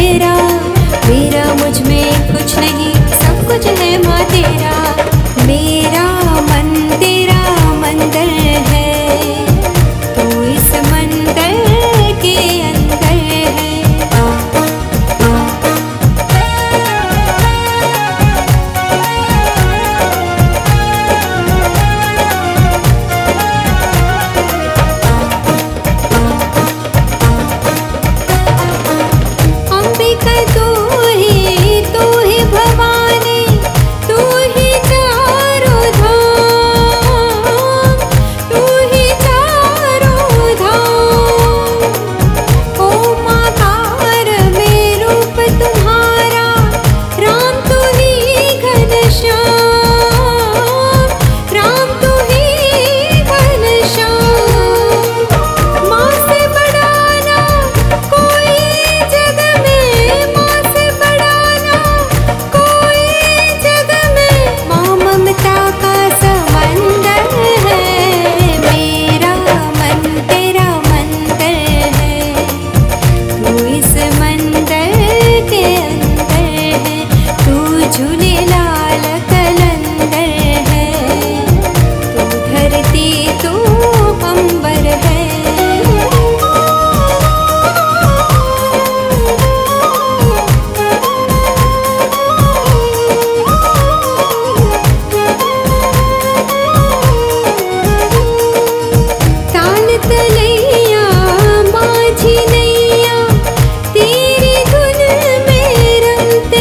मेरा, मेरा मुझ में कुछ नहीं, सब कुछ है माँ तेरा। मेरा मन तेरा मंदिर है, तू इस मंदिर के अंदर है। अंबिका तू ही भवानी, तू ही चारों धाम, तू ही चारों धाम। ओमाकार में रूप तुम्हारा, राम तू ही घनश्याम, राम तू ही घनश्याम। माँ से बड़ा ना कोई जग में, माँ से बड़ा ना कोई जग में। माँ ममता का समंदर है, मेरा मन तेरा मंदिर है, तू इस मंदिर के अंदर है। तू झूलेलाल कलंदर है, तू धरती तू अंबर है। ताल तलैया माझी नैया, तेरी धुन में रमते,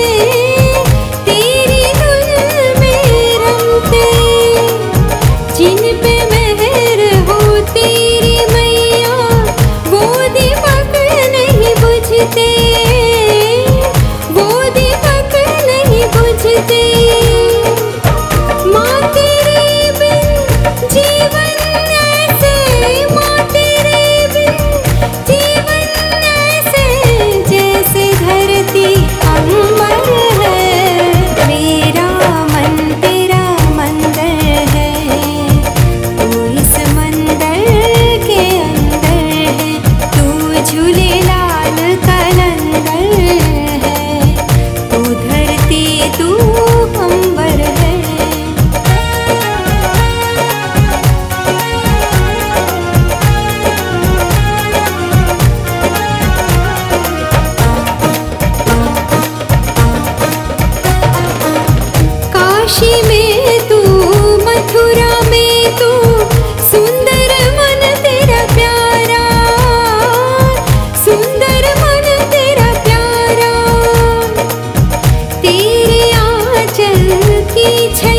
तेरी धुन में रमते। जिन पे मेहर हो तेरी मैया, वो दीपक नहीं बुझते, वो दीपक नहीं बुझते। माँ तेरे बिन जीवन ऐसे, माँ तेरे बिन जीवन ऐसे, जैसे धरती अंबर है। मेरा मन तेरा मंदिर है, तू इस मंदिर के अंदर है। तू झूलेलाल कलंदर है, तू धरती तू अंबर है। काशी में तू, मथुरा में तू, सुंदर मन तेरा प्यारा, सुंदर मन तेरा प्यारा। तेरे आंचल की छैया